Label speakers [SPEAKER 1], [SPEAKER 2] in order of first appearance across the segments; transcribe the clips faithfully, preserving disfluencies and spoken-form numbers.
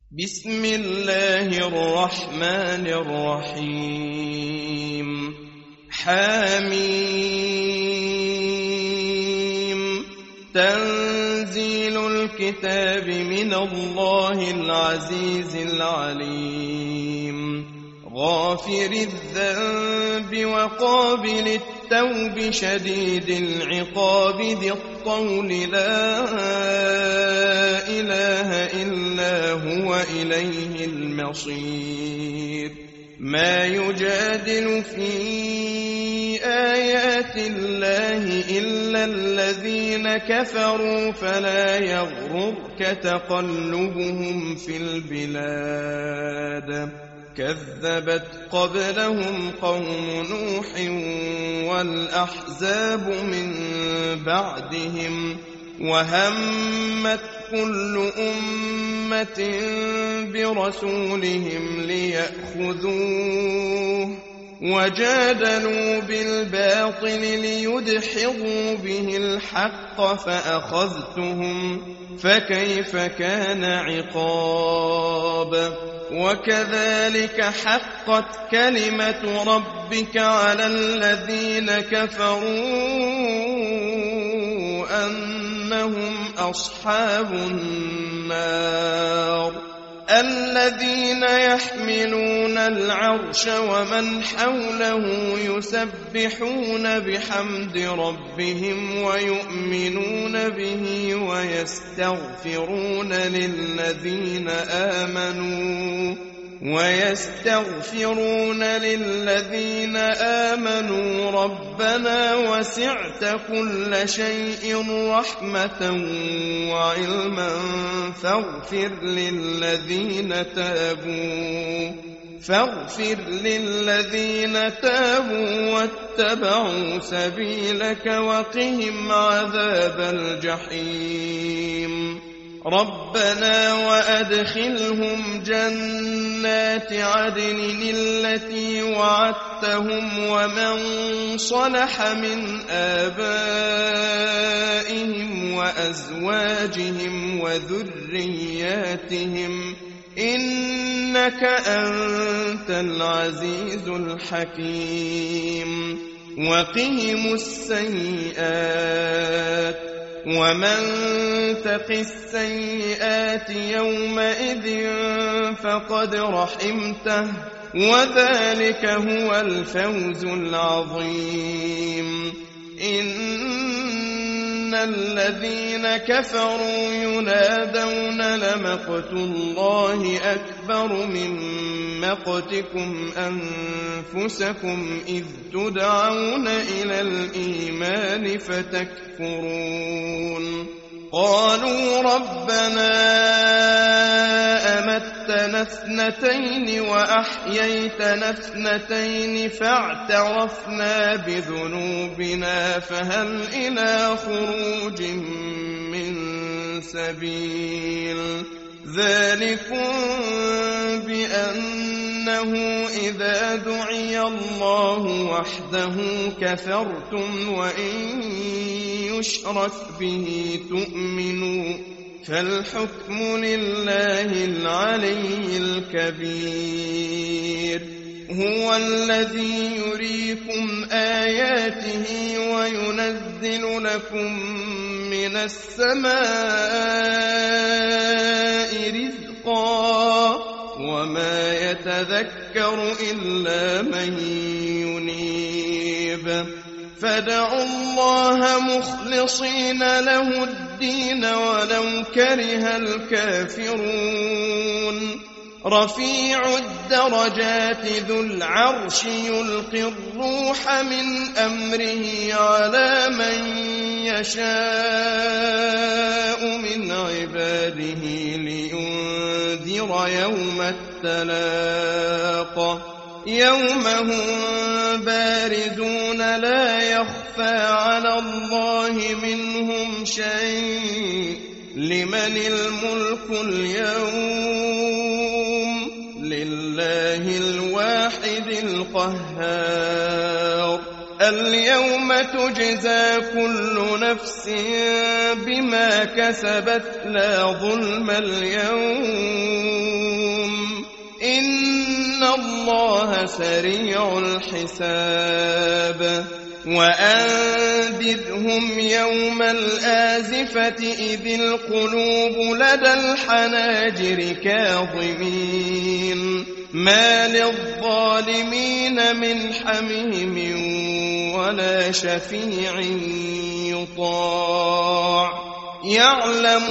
[SPEAKER 1] بسم الله الرحمن الرحيم حميم تنزيل الكتاب من الله العزيز العليم غافر الذنب وقابل التوب شديد العقاب ذي الطول لا إله إلا هو إليه المصير ما يجادل في آيات الله إلا الذين كفروا فلا يغررك تقلبهم في البلاد كذبت قبلهم قوم نوح والأحزاب من بعدهم وهمت كل أمة برسولهم ليأخذوه وجادلوا بالباطل ليدحضوا به الحق فأخذتهم فكيف كان عقاب وكذلك حقت كلمة ربك على الذين كفروا أنهم أصحاب النار الذين يحملون العرش ومن حوله يسبحون بحمد ربهم ويؤمنون به ويستغفرون للذين آمنوا ويستغفرون للذين آمنوا ربنا وسعت كل شيء رحمة وعلما فاغفر للذين تابوا فاغفر للذين تابوا واتبعوا سبيلك وقهم عذاب الجحيم ربنا وأدخلهم جنات عدن التي وعدتهم ومن صلح من آبائهم وأزواجهم وذرياتهم إنك أنت العزيز الحكيم وقهم السيئات ومن تق السيئات يومئذ فقد رحمته وذلك هو الفوز العظيم إن الذين كفروا ينادون لمقت الله أكبر من مقتكم أنفسكم إذ تدعون إلى الإيمان فتكفرون قالوا ربنا أمتنا اثنتين وأحييتنا اثنتين فاعترفنا بذنوبنا فهل إلى خروج من سبيل ذلكم بأنه إذا دعي الله وحده كفرتم وإن يشرك به تؤمنوا فالحكم لله العلي الكبير هو الذي يريكم آياته وينزل لكم من السماء رزقا وما يتذكر إلا من ينيب فادعوا الله مخلصين له الدين ولو كره الكافرون رفيع الدرجات ذو العرش يلقي الروح من أمره على من يشاء من عباده لينذر يوم التلاق يوم هم بارزون لا يخفى على الله منهم شيء لمن الملك اليوم لله الواحد القهار اليوم تجزى كل نفس بما كسبت لا ظلم اليوم الله سريع الحساب وأنذرهم يوم الآزفة إذ القلوب لدى الحناجر كاظمين ما للظالمين من حميم ولا شفيع يطاع يعلم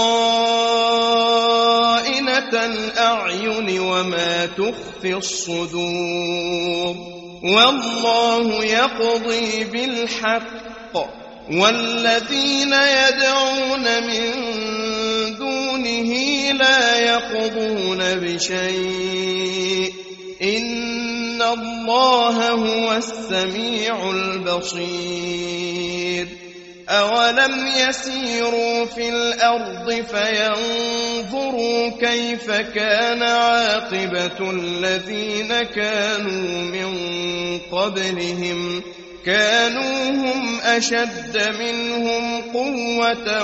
[SPEAKER 1] خائنة الأعين وما تخفي الصدور والله يقضي بالحق والذين يدعون من دونه لا يقضون بشيء إن الله هو السميع البصير أولم يسيروا في الأرض فينظروا كيف كان عاقبة الذين كانوا من قبلهم كانوا هم أشد منهم قوة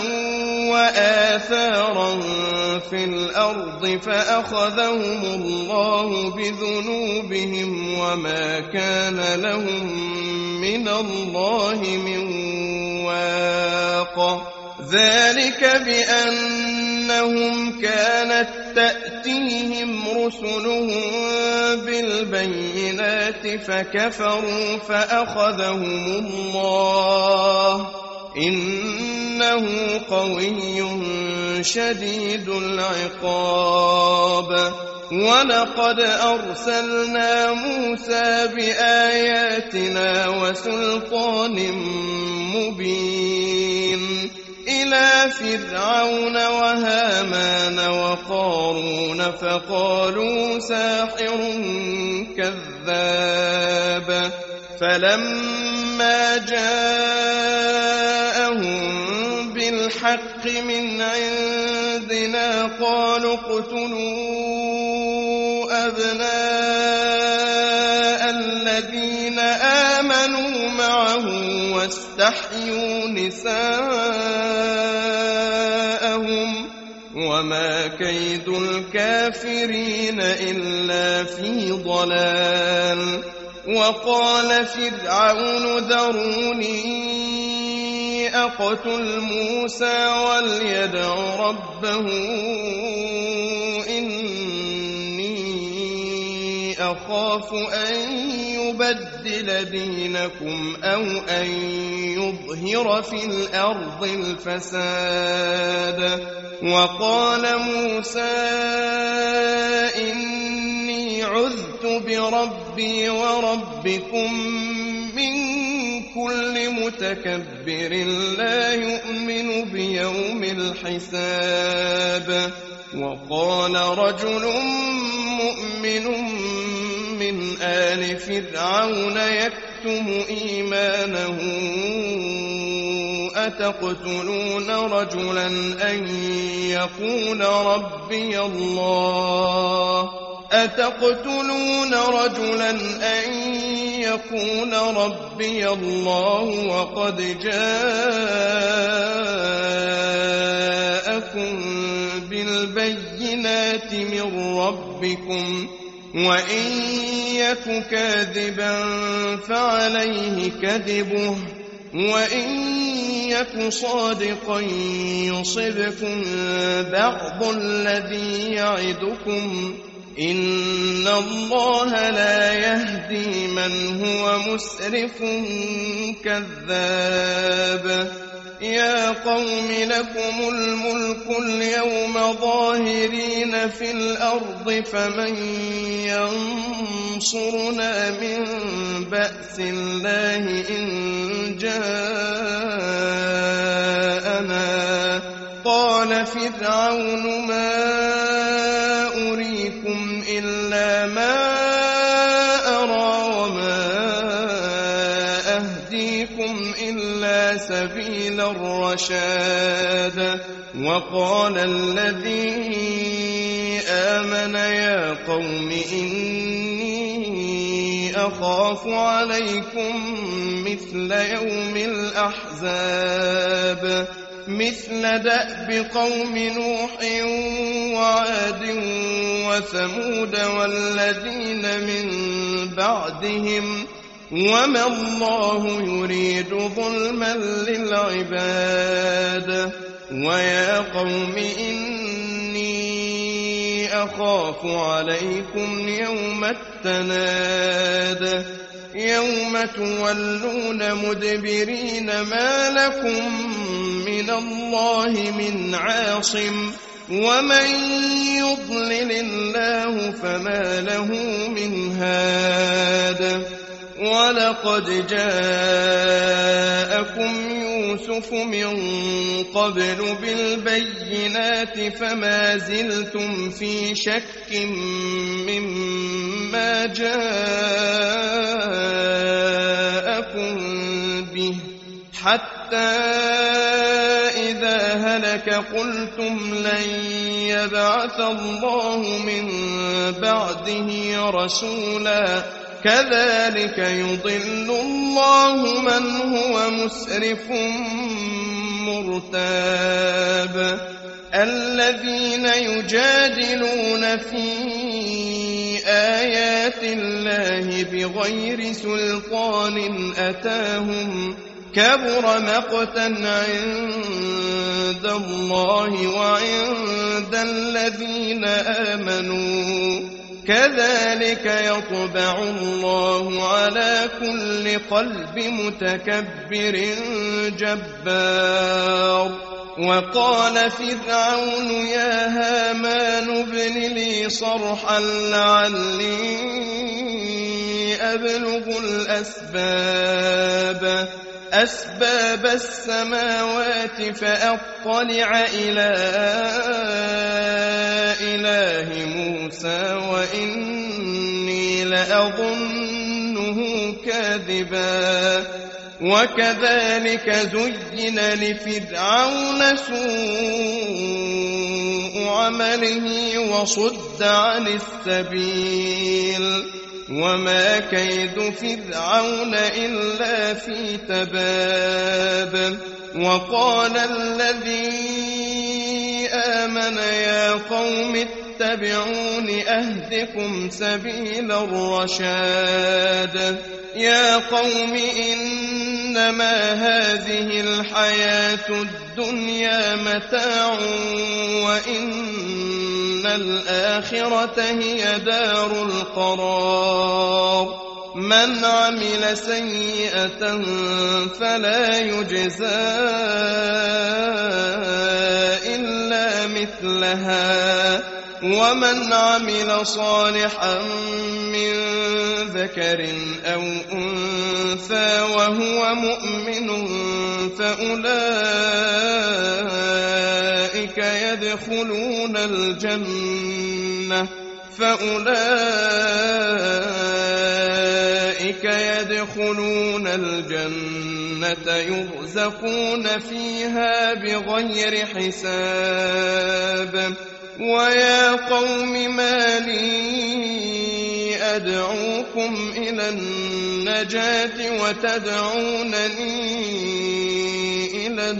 [SPEAKER 1] وآثارا في الأرض فأخذهم الله بذنوبهم وما كان لهم من الله من واق ذلك بأنهم كانت تأتيهم رسلهم بالبينات فكفروا فأخذهم الله إنه قوي شديد العقاب ولقد أرسلنا موسى بآياتنا وسلطان مبين إلى فرعون وهامان وقارون فقالوا ساحر كذاب فلما جاءهم بالحق من عندنا قالوا اقتلوا أبناء الذين آمنوا معه واستحيوا نساءهم وما كيد الكافرين إلا في ضلال وقال فرعون ذروني أقتل موسى وليدع ربه إني أخاف أن يبدل دينكم أو أن يظهر في الأرض الفساد وقال موسى إني عذت بربي وربكم من كل متكبر لا يؤمن بيوم الحساب وقال رجل مؤمن من آل فرعون يكتم إيمانه أتقتلون رجلا أن يقول ربي الله أتقتلون رجلا أن يقول ربي الله وقد جاءكم بالبينات من ربكم وإن يك كاذبا فعليه كذبه وإن يك صادقا يصبكم بعض الذي يعدكم إن الله لا يهدي من هو مسرف كذاب يا قوم لكم الملك اليوم ظاهرين في الأرض فمن ينصرنا من بأس الله إن جاءنا قال فرعون ما أريكم إلا ما أرى وما أهديكم إلا سبيل الرشاد وقال الذي آمن يا قوم إني أخاف عليكم مثل يوم الأحزاب مثل دأب قوم نوح وعاد وثمود والذين من بعدهم وما الله يريد ظلما للعباد ويا قوم إني أخاف عليكم يوم التناد يوم تولون مدبرين ما لكم من الله من عاصم ومن يضلل الله فما له من هاد ولقد جاءكم يوسف من قبل بالبينات فما زلتم في شك مما جاءكم به حتى إذا هلك قلتم لن يبعث الله من بعده رسولا كذلك يضل الله من هو مسرف مرتاب الذين يجادلون في آيات الله بغير سلطان أتاهم كبر مقتا عند الله وعند الذين آمنوا كذلك يطبع الله على كل قلب متكبر جبار وقال فرعون يا هامان ابن لي صرحا لعلي أبلغ الأسباب أسباب السماوات فأطلع إلى إله موسى وإني لأظنه كاذبا وكذلك زين لفرعون سوء عمله وصد عن السبيل وما كيد فرعون إلا في تباب وقال الذي آمن يا قوم اتبعون أهدكم سبيل الرشاد يا قوم إنما هذه الحياة الدنيا متاع وإن الآخرة هي دار القرار من عمل سيئة فلا يجزى إلا مثلها ومن عمل صالحا من ذكر أو أنثى وهو مؤمن فأولئك يدخلون الجنة فأولئك يدخلون الجنة يرزقون فيها بغير حساب ويا قوم ما لي أدعوكم إلى النجاة وتدعونني إلى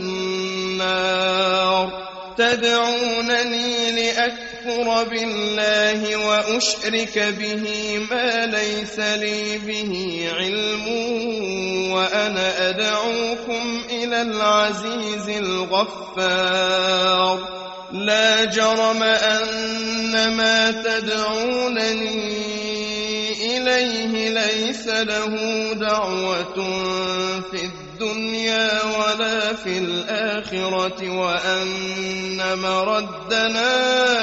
[SPEAKER 1] النار تدعونني لأكفر بالله وأشرك به ما ليس لي به علم وأنا أدعوكم إلى العزيز الغفار لا جرم أن ما تدعونني إليه ليس له دعوة في الدنيا ولا في الآخرة وأن مردنا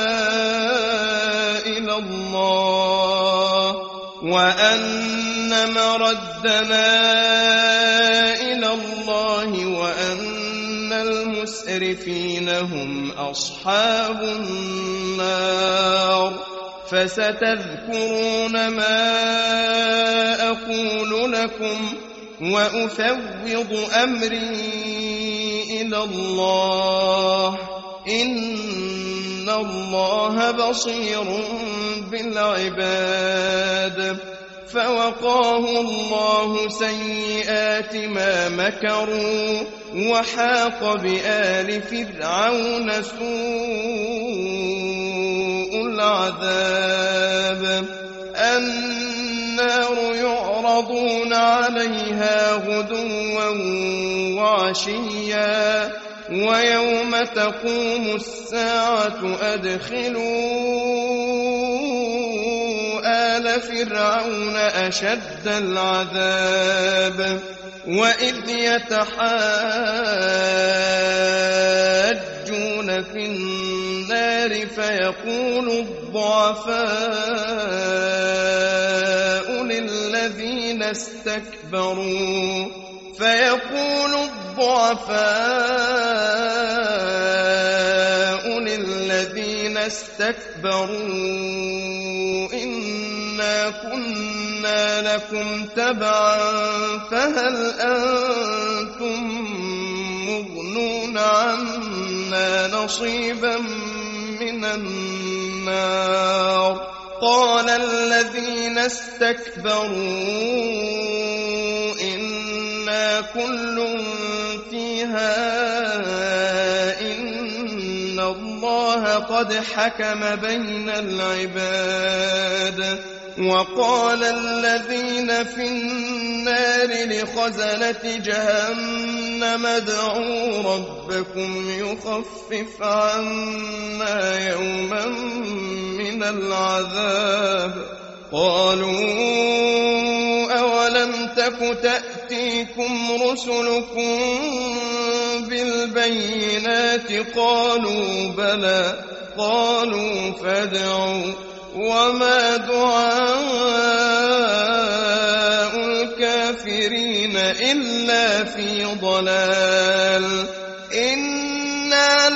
[SPEAKER 1] إلى الله وأن مردنا إلى الله وأن المسرفين هم أصحاب النار فستذكرون ما أقول لكم وأفوض أمري إلى الله إن الله بصير بالعباد فوقاه الله سيئات ما مكروا وحاق بآل فرعون سوء العذاب النار يعرضون عليها غدوا وعشيا ويوم تقوم الساعة أدخلوا آل فرعون أشد العذاب وإذ يتحاجون في النار فيقول الضعفاء للذين استكبروا فيقول الضعفاء للذين استكبروا إنا كنا لكم تبعا فهل أنتم مغنون عنا نصيبا من النار قال الذين استكبروا إنا كل فيها إن الله قد حكم بين العباد وقال الذين في النار لخزنة جهنم ادعوا ربكم يخفف عنا يوما من العذاب قالوا أولم تك تأتيكم رسلكم بالبينات قالوا بلى قالوا فادعوا وما دعاء الكافرين إلا في ضلال إنا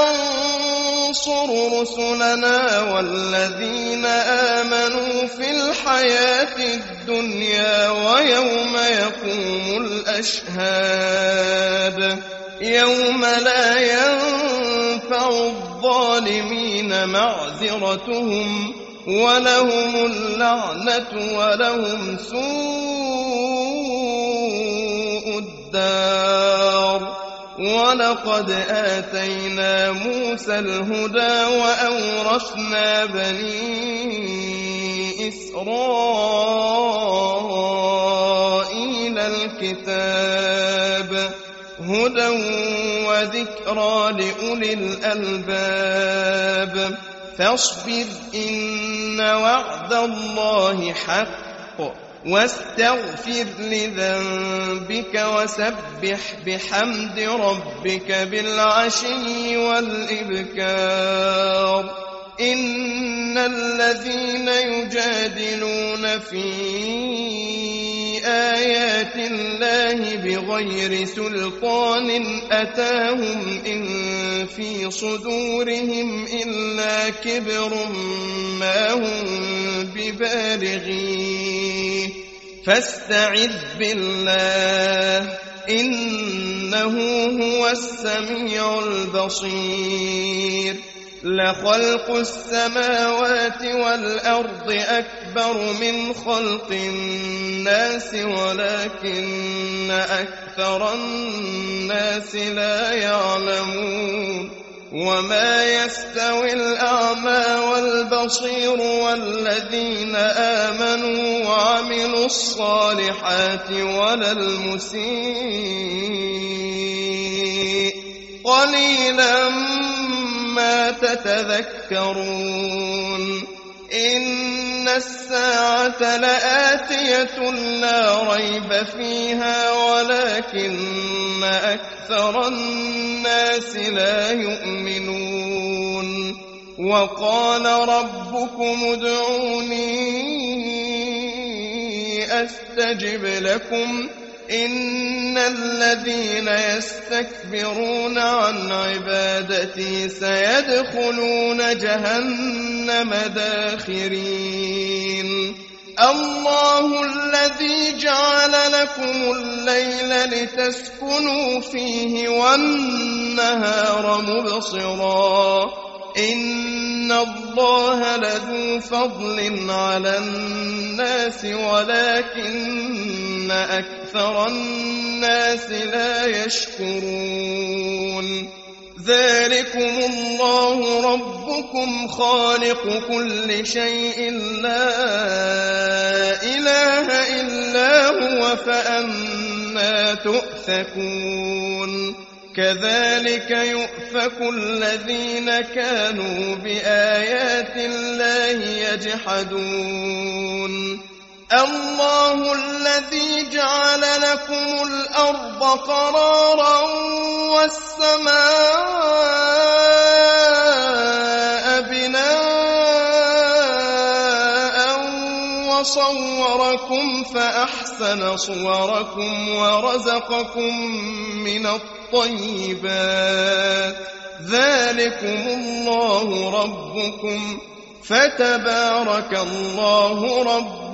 [SPEAKER 1] لننصر رسلنا والذين آمنوا في الحياة الدنيا ويوم يقوم الأشهاد يوم لا ينفع الظالمين معذرتهم ولهم اللعنة ولهم سوء الدار ولقد آتينا موسى الهدى وأورثنا بني إسرائيل الكتاب هدى وذكرى لأولي الألباب فاصبر إن وعد الله حق واستغفر لذنبك وسبح بحمد ربك بالعشي والإبكار إن الذين يجادلون في آيات الله بغير سلطان أتاهم إن في صدورهم إلا كبر ما هم ببالغيه فاستعذ بالله إنه هو السميع البصير لخلق السماوات والأرض أكبر من خلق الناس ولكن أكثر الناس لا يعلمون وما يستوي الأعمى والبصير والذين آمنوا وعملوا الصالحات ولا المسيء قليلا ما تتذكرون إن الساعة لآتية لا ريب فيها ولكن أكثر الناس لا يؤمنون وقال ربكم ادعوني أستجب لكم إن الذين يستكبرون عن عبادتي سيدخلون جهنم داخرين الله الذي جعل لكم الليل لتسكنوا فيه والنهار مبصرا إن الله لذو فضل على الناس ولكن أكثر الناس لا يشكرون ذلكم الله ربكم خالق كل شيء لا إله إلا هو فأنى تؤفكون كذلك يؤفك الذين كانوا بآيات الله يجحدون الله الذي جعل لكم الأرض قرارا والسماء بناء وصوركم فأحسن صوركم ورزقكم من الطيبات ذلكم الله ربكم فتبارك الله رب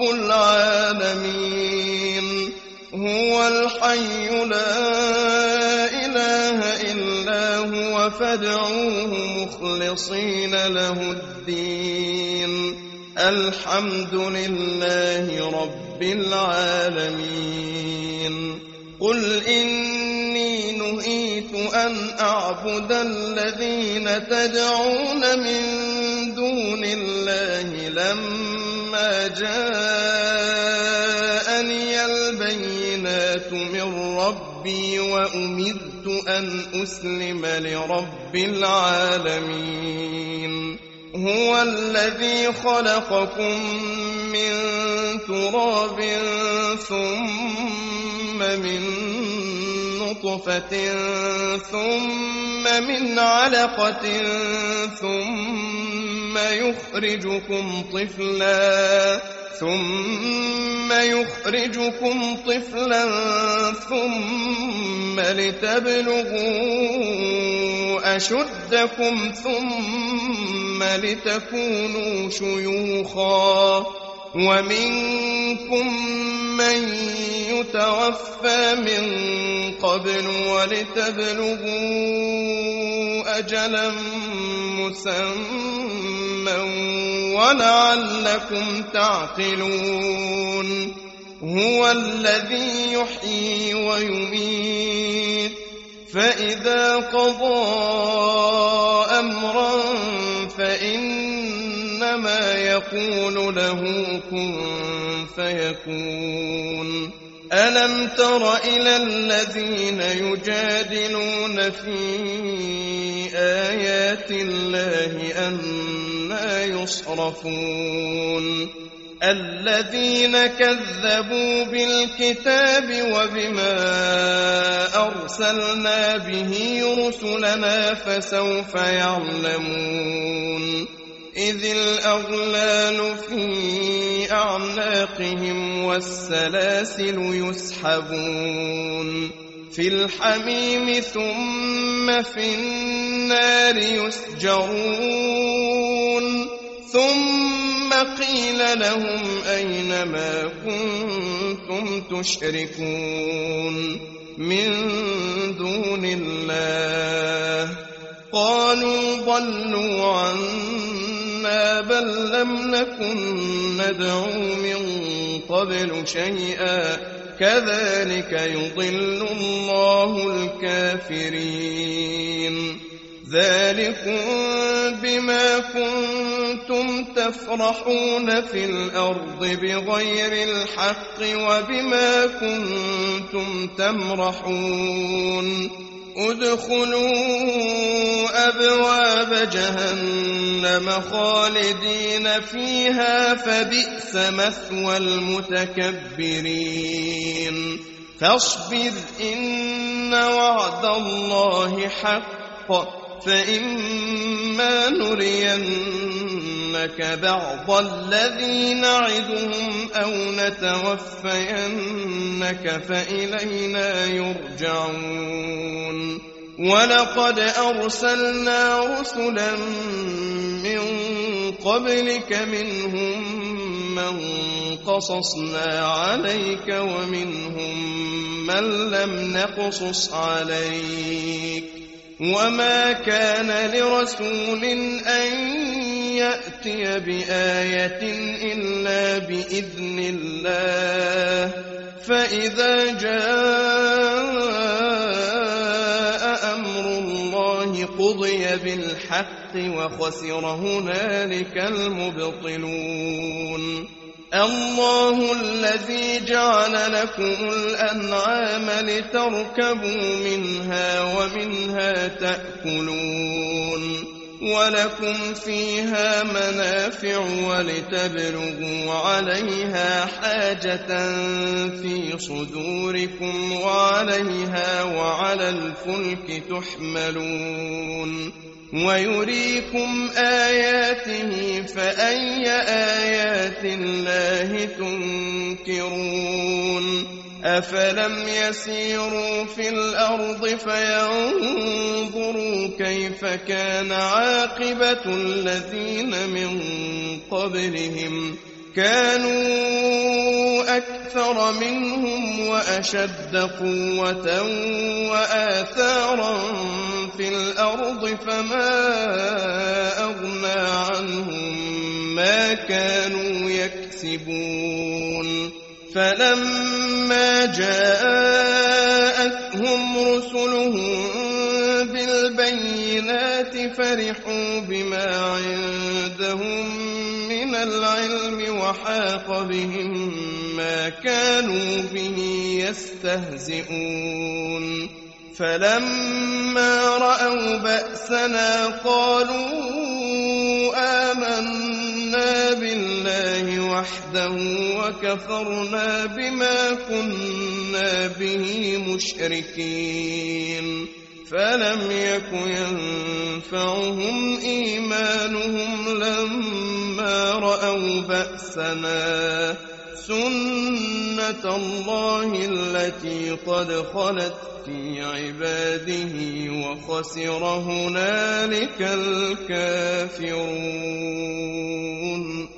[SPEAKER 1] العالمين هو الحي لا إله إلا هو فادعوه مخلصين له الدين الحمد لله رب العالمين قل إني نهيت أن أعبد الذين تدعون من دون الله لما جاءني البينات من ربي وأمرت أن أسلم لرب العالمين هو الذي خلقكم من تراب ثم من نطفة ثم من علقة ثم يخرجكم طفلا ثم يخرجكم طفلا ثم لتبلغوا أشدكم ثم لتكونوا شيوخا ومنكم من يتوفى من قبل ولتبلغوا أجلا مسمى ولعلكم تعقلون هو الذي يحيي ويميت فإذا قضى أمرا فإنما يقول له كن فيكون ألم تر إلى الذين يجادلون في آيات الله أنى يصرفون الذين كذبوا بالكتاب وبما أرسلنا به رسلنا فسوف يعلمون إذ الأغلال في أعناقهم والسلاسل يسحبون في الحميم ثم في النار يسجرون ثم قيل لهم أين ما كنتم تشركون من دون الله قالوا ضلوا عنا بل لم نكن ندعو من قبل شيئا كذلك يضل الله الكافرين ذلكم بما كنتم تفرحون في الأرض بغير الحق وبما كنتم تمرحون ادخلوا أبواب جهنم خالدين فيها فبئس مثوى المتكبرين فاصبر إن وعد الله حق فإما نرينك بعض الذي نعدهم أو نتوفينك فإلينا يرجعون ولقد أرسلنا رسلا من قبلك منهم من قصصنا عليك ومنهم من لم نقصص عليك وما كان لرسول أن يأتي بآية إلا بإذن الله فإذا جاء أمر الله قضي بالحق وخسر هنالك المبطلون. الله الذي جعل لكم الأنعام لتركبوا منها ومنها تأكلون ولكم فيها منافع ولتبلغوا عليها حاجة في صدوركم وعليها وعلى الفلك تحملون ويريكم آياته فأي آيات الله تنكرون. أفلم يسيروا في الأرض فينظروا كيف كان عاقبة الذين من قبلهم كانوا أكثر منهم وأشد قوة وآثارا في الأرض فما أغنى عنهم ما كانوا يكسبون. فلما جاءتهم رسلهم بالبينات فرحوا بما عندهم من العلم وحاق بهم ما كانوا به يستهزئون. فلما رأوا بأسنا قالوا آمنا بالله وحده وكفرنا بما كنا به مشركين. فلم يك ينفعهم إيمانهم لما رأوا بأسنا سنة الله التي قد خلت في عباده وخسر هنالك الكافرون.